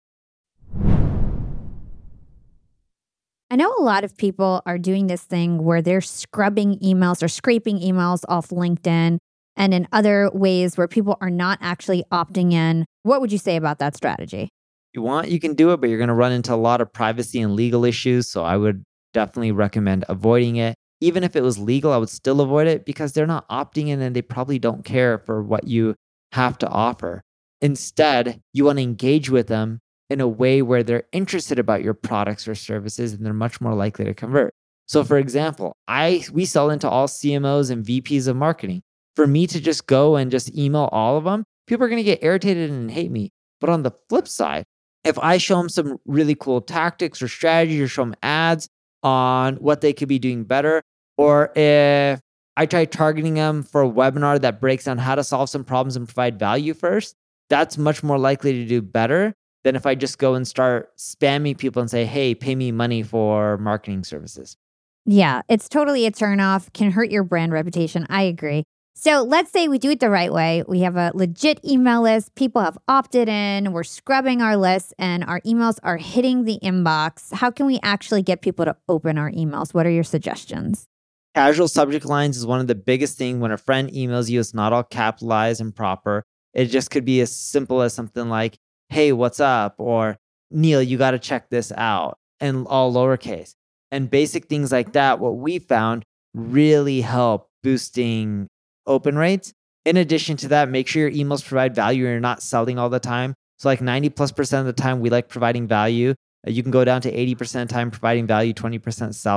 Speaker 4: I know a lot of people are doing this thing where they're scrubbing emails or scraping emails off LinkedIn and in other ways where people are not actually opting in. What would you say about that strategy?
Speaker 3: You want, you can do it, but you're going to run into a lot of privacy and legal issues. So I would definitely recommend avoiding it. Even if it was legal, I would still avoid it because they're not opting in and they probably don't care for what you have to offer. Instead, you want to engage with them in a way where they're interested about your products or services and they're much more likely to convert. So for example, we sell into all CMOs and VPs of marketing. For me to just go and just email all of them, people are going to get irritated and hate me. But on the flip side, if I show them some really cool tactics or strategies or show them ads on what they could be doing better, or if I try targeting them for a webinar that breaks down how to solve some problems and provide value first, that's much more likely to do better than if I just go and start spamming people and say, hey, pay me money for marketing services.
Speaker 4: Yeah, it's totally a turnoff, can hurt your brand reputation. I agree. So let's say we do it the right way. We have a legit email list. People have opted in. We're scrubbing our list and our emails are hitting the inbox. How can we actually get people to open our emails? What are your suggestions?
Speaker 3: Casual subject lines is one of the biggest things. When a friend emails you, it's not all capitalized and proper. It just could be as simple as something like, hey, what's up? Or Neil, you got to check this out, and all lowercase. And basic things like that, what we found really help boosting open rates. In addition to that, make sure your emails provide value and you're not selling all the time. So like 90+% of the time, we like providing value. You can go down to 80% of the time providing value, 20% selling.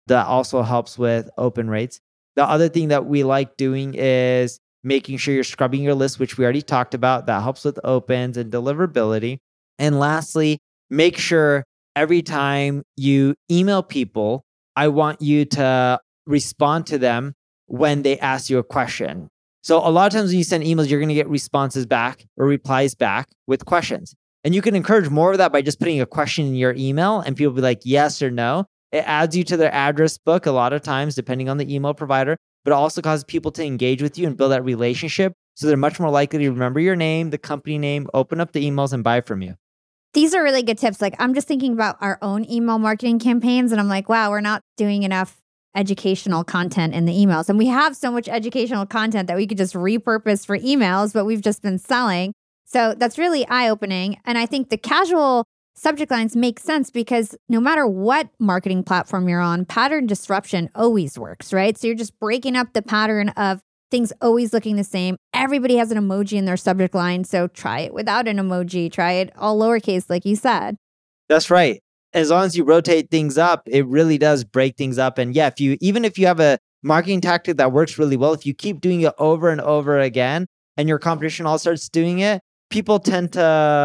Speaker 3: That also helps with open rates. The other thing that we like doing is making sure you're scrubbing your list, which we already talked about. That helps with opens and deliverability. And lastly, make sure every time you email people, I want you to respond to them when they ask you a question. So a lot of times when you send emails, you're going to get responses back or replies back with questions. And you can encourage more of that by just putting a question in your email and people be like, yes or no. It adds you to their address book a lot of times, depending on the email provider, but it also causes people to engage with you and build that relationship. So they're much more likely to remember your name, the company name, open up the emails and buy from you.
Speaker 4: These are really good tips. Like, I'm just thinking about our own email marketing campaigns, and I'm like, wow, we're not doing enough educational content in the emails. And we have so much educational content that we could just repurpose for emails, but we've just been selling. So that's really eye-opening. And I think the casual subject lines make sense because no matter what marketing platform you're on, pattern disruption always works, right? So you're just breaking up the pattern of things always looking the same. Everybody has an emoji in their subject line. So try it without an emoji. Try it all lowercase, like you said.
Speaker 3: That's right. As long as you rotate things up, it really does break things up. And yeah, even if you have a marketing tactic that works really well, if you keep doing it over and over again and your competition all starts doing it, people tend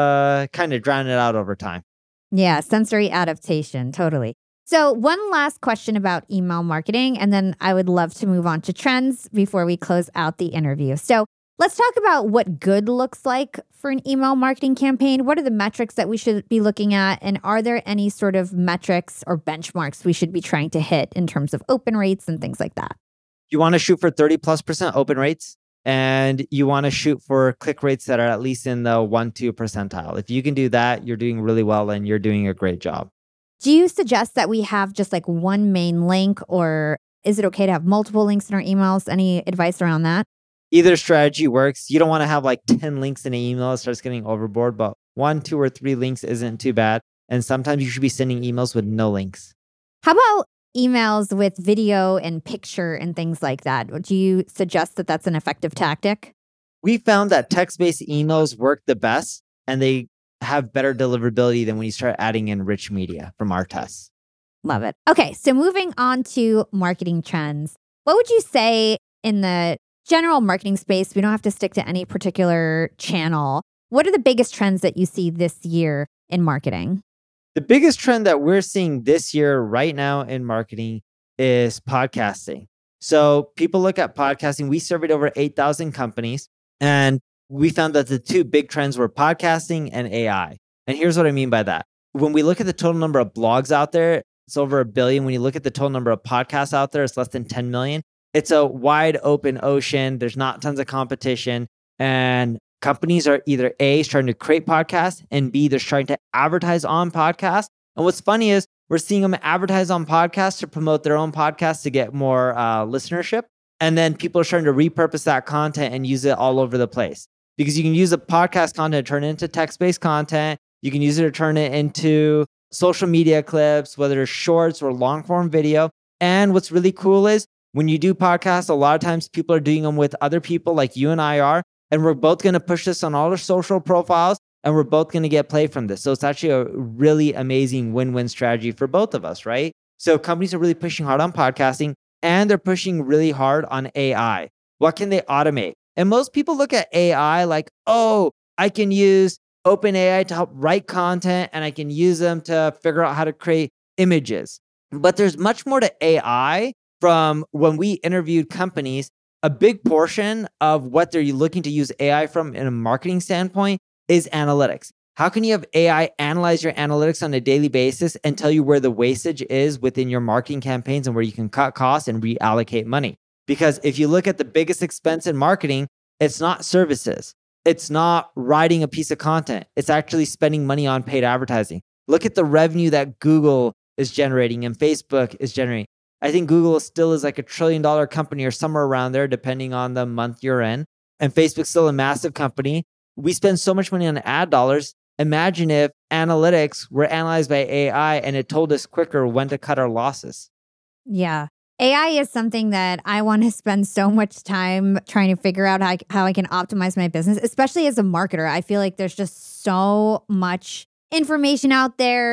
Speaker 3: to kind of drown it out over time.
Speaker 4: Yeah, sensory adaptation, totally. So one last question about email marketing, and then I would love to move on to trends before we close out the interview. So let's talk about what good looks like for an email marketing campaign. What are the metrics that we should be looking at? And are there any sort of metrics or benchmarks we should be trying to hit in terms of open rates and things like that?
Speaker 3: You want to shoot for 30+% open rates, and you want to shoot for click rates that are at least in the 1-2 percentile. If you can do that, you're doing really well and you're doing a great job.
Speaker 4: Do you suggest that we have just like one main link, or is it okay to have multiple links in our emails? Any advice around that?
Speaker 3: Either strategy works. You don't want to have like 10 links in an email. It starts getting overboard, but 1, 2, or 3 links isn't too bad. And sometimes you should be sending emails with no links.
Speaker 4: How about emails with video and picture and things like that? Do you suggest that that's an effective tactic?
Speaker 3: We found that text-based emails work the best and they have better deliverability than when you start adding in rich media from our tests.
Speaker 4: Love it. Okay, so moving on to marketing trends. What would you say in the general marketing space? We don't have to stick to any particular channel. What are the biggest trends that you see this year in marketing?
Speaker 3: The biggest trend that we're seeing this year right now in marketing is podcasting. So people look at podcasting. We surveyed over 8,000 companies and we found that the 2 big trends were podcasting and AI. And here's what I mean by that. When we look at the total number of blogs out there, it's over 1 billion. When you look at the total number of podcasts out there, it's less than 10 million. It's a wide open ocean. There's not tons of competition. And companies are either A, starting to create podcasts, and B, they're starting to advertise on podcasts. And what's funny is we're seeing them advertise on podcasts to promote their own podcasts to get more listenership. And then people are starting to repurpose that content and use it all over the place. Because you can use the podcast content to turn it into text-based content. You can use it to turn it into social media clips, whether it's shorts or long-form video. And what's really cool is when you do podcasts, a lot of times people are doing them with other people like you and I are. And we're both going to push this on all our social profiles and we're both going to get play from this. So it's actually a really amazing win-win strategy for both of us, right? So companies are really pushing hard on podcasting and they're pushing really hard on AI. What can they automate? And most people look at AI like, oh, I can use OpenAI to help write content and I can use them to figure out how to create images. But there's much more to AI. From when we interviewed companies, a big portion of what they're looking to use AI from in a marketing standpoint is analytics. How can you have AI analyze your analytics on a daily basis and tell you where the wastage is within your marketing campaigns and where you can cut costs and reallocate money? Because if you look at the biggest expense in marketing, it's not services. It's not writing a piece of content. It's actually spending money on paid advertising. Look at the revenue that Google is generating and Facebook is generating. I think Google still is like $1 trillion company or somewhere around there, depending on the month you're in. And Facebook's still a massive company. We spend so much money on ad dollars. Imagine if analytics were analyzed by AI and it told us quicker when to cut our losses.
Speaker 4: Yeah. AI is something that I want to spend so much time trying to figure out how I can optimize my business, especially as a marketer. I feel like there's just so much information out there.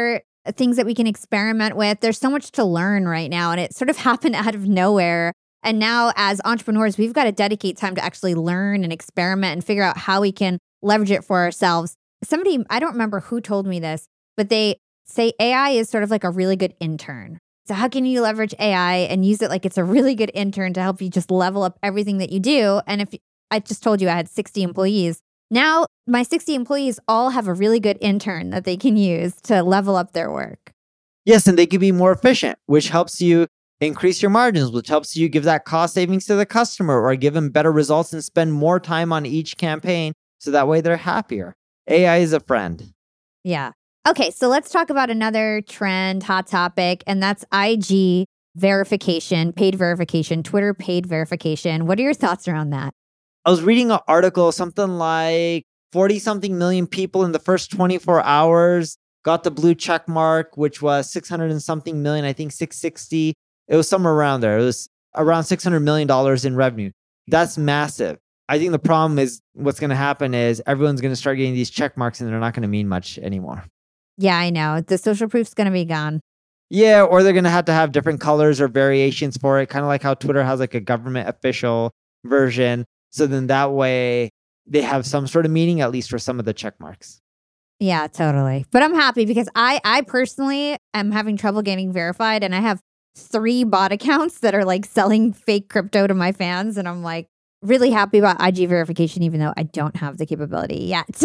Speaker 4: things that we can experiment with. There's so much to learn right now, and it sort of happened out of nowhere. And now as entrepreneurs, we've got to dedicate time to actually learn and experiment and figure out how we can leverage it for ourselves. Somebody, I don't remember who told me this, but they say AI is sort of like a really good intern. So how can you leverage AI and use it like it's a really good intern to help you just level up everything that you do? And if I just told you I had 60 employees, now my 60 employees all have a really good intern that they can use to level up their work.
Speaker 3: Yes, and they can be more efficient, which helps you increase your margins, which helps you give that cost savings to the customer or give them better results and spend more time on each campaign so that way they're happier. AI is a friend.
Speaker 4: Yeah. Okay, so let's talk about another trend, hot topic, and that's IG verification, paid verification, Twitter paid verification. What are your thoughts around that?
Speaker 3: I was reading an article, something like 40-something million people in the first 24 hours got the blue check mark, which was 600 and something million, I think 660. It was somewhere around there. It was around $600 million in revenue. That's massive. I think the problem is what's going to happen is everyone's going to start getting these check marks and they're not going to mean much anymore.
Speaker 4: Yeah, I know. The social proof's going to be gone.
Speaker 3: Yeah, or they're going to have different colors or variations for it, kind of like how Twitter has like a government official version. So then that way they have some sort of meaning, at least for some of the check marks.
Speaker 4: Yeah, totally. But I'm happy because I personally am having trouble getting verified, and I have 3 bot accounts that are like selling fake crypto to my fans. And I'm like really happy about IG verification, even though I don't have the capability yet.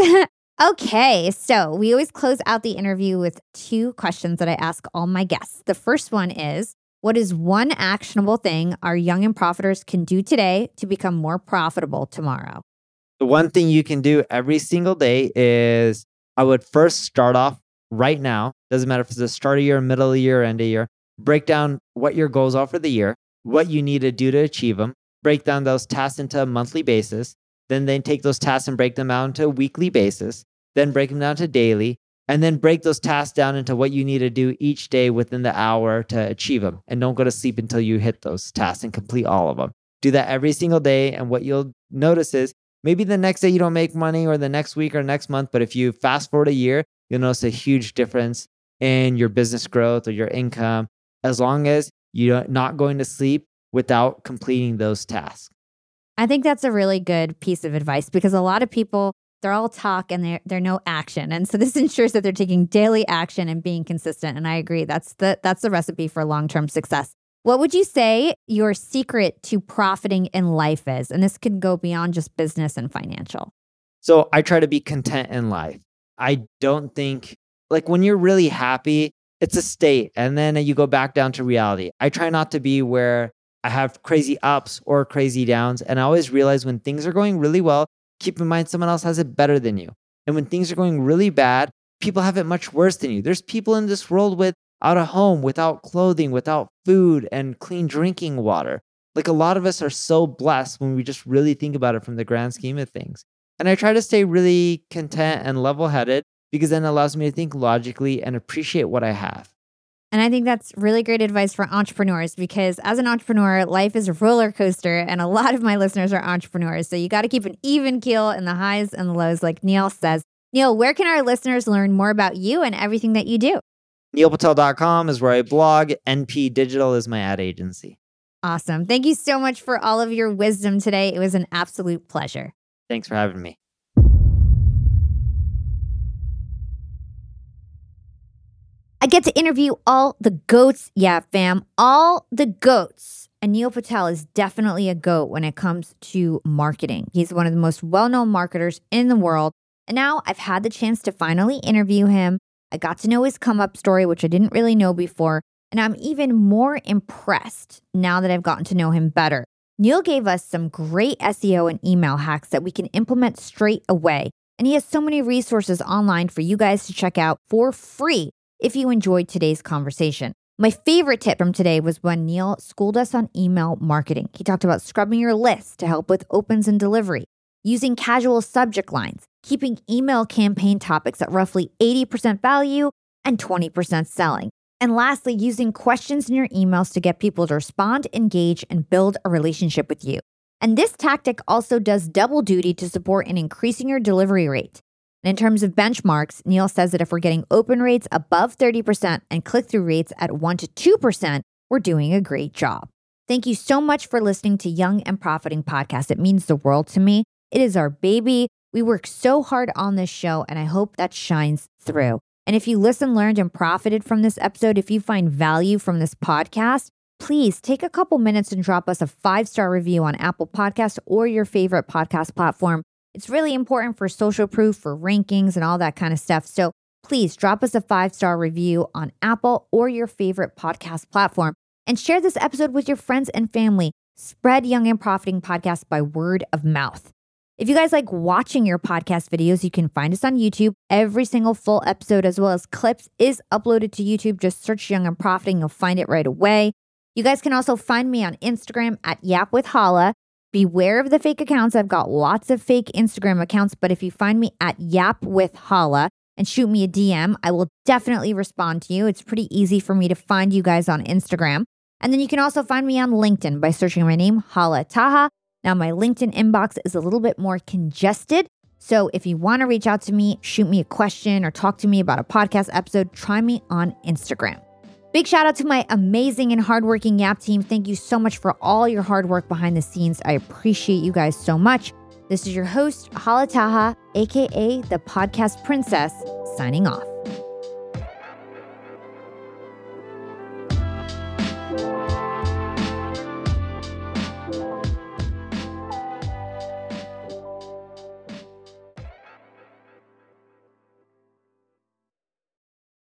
Speaker 4: Okay, so we always close out the interview with 2 questions that I ask all my guests. The first one is, what is one actionable thing our young and profiters can do today to become more profitable tomorrow?
Speaker 3: The one thing you can do every single day is I would first start off right now. Doesn't matter if it's the start of year, middle of the year, end of year. Break down what your goals are for the year, what you need to do to achieve them. Break down those tasks into a monthly basis. Then take those tasks and break them down into a weekly basis. Then break them down to daily. And then break those tasks down into what you need to do each day within the hour to achieve them. And don't go to sleep until you hit those tasks and complete all of them. Do that every single day. And what you'll notice is maybe the next day you don't make money or the next week or next month. But if you fast forward a year, you'll notice a huge difference in your business growth or your income, as long as you're not going to sleep without completing those tasks.
Speaker 4: I think that's a really good piece of advice because a lot of people, they're all talk and they're no action. And so this ensures that they're taking daily action and being consistent. And I agree. That's the recipe for long-term success. What would you say your secret to profiting in life is? And this can go beyond just business and financial.
Speaker 3: So I try to be content in life. I don't think, like when you're really happy, it's a state. And then you go back down to reality. I try not to be where I have crazy ups or crazy downs. And I always realize when things are going really well, keep in mind someone else has it better than you. And when things are going really bad, people have it much worse than you. There's people in this world without a home, without clothing, without food and clean drinking water. Like a lot of us are so blessed when we just really think about it from the grand scheme of things. And I try to stay really content and level-headed because then it allows me to think logically and appreciate what I have.
Speaker 4: And I think that's really great advice for entrepreneurs because as an entrepreneur, life is a roller coaster and a lot of my listeners are entrepreneurs. So you got to keep an even keel in the highs and the lows, like Neil says. Neil, where can our listeners learn more about you and everything that you do?
Speaker 3: NeilPatel.com is where I blog. NP Digital is my ad agency.
Speaker 4: Awesome. Thank you so much for all of your wisdom today. It was an absolute pleasure.
Speaker 3: Thanks for having me.
Speaker 4: I get to interview all the goats. Yeah, fam, all the goats. And Neil Patel is definitely a goat when it comes to marketing. He's one of the most well-known marketers in the world. And now I've had the chance to finally interview him. I got to know his come-up story, which I didn't really know before. And I'm even more impressed now that I've gotten to know him better. Neil gave us some great SEO and email hacks that we can implement straight away. And he has so many resources online for you guys to check out for free if you enjoyed today's conversation. My favorite tip from today was when Neil schooled us on email marketing. He talked about scrubbing your list to help with opens and delivery, using casual subject lines, keeping email campaign topics at roughly 80% value and 20% selling. And lastly, using questions in your emails to get people to respond, engage, and build a relationship with you. And this tactic also does double duty to support in increasing your delivery rate. And in terms of benchmarks, Neil says that if we're getting open rates above 30% and click-through rates at 1 to 2%, we're doing a great job. Thank you so much for listening to Young and Profiting Podcast. It means the world to me. It is our baby. We work so hard on this show, and I hope that shines through. And if you listened, learned, and profited from this episode, if you find value from this podcast, please take a couple minutes and drop us a 5-star review on Apple Podcasts or your favorite podcast platform. It's really important for social proof, for rankings, and all that kind of stuff. So please drop us a 5-star review on Apple or your favorite podcast platform. And share this episode with your friends and family. Spread Young and Profiting Podcast by word of mouth. If you guys like watching your podcast videos, you can find us on YouTube. Every single full episode, as well as clips, is uploaded to YouTube. Just search Young and Profiting. You'll find it right away. You guys can also find me on Instagram at Yap with Hala. Beware of the fake accounts. I've got lots of fake Instagram accounts, but if you find me at Yap with Hala and shoot me a DM, I will definitely respond to you. It's pretty easy for me to find you guys on Instagram. And then you can also find me on LinkedIn by searching my name, Hala Taha. Now, my LinkedIn inbox is a little bit more congested. So if you want to reach out to me, shoot me a question or talk to me about a podcast episode, try me on Instagram. Big shout out to my amazing and hardworking Yap team. Thank you so much for all your hard work behind the scenes. I appreciate you guys so much. This is your host, Hala Taha, aka the Podcast Princess, signing off.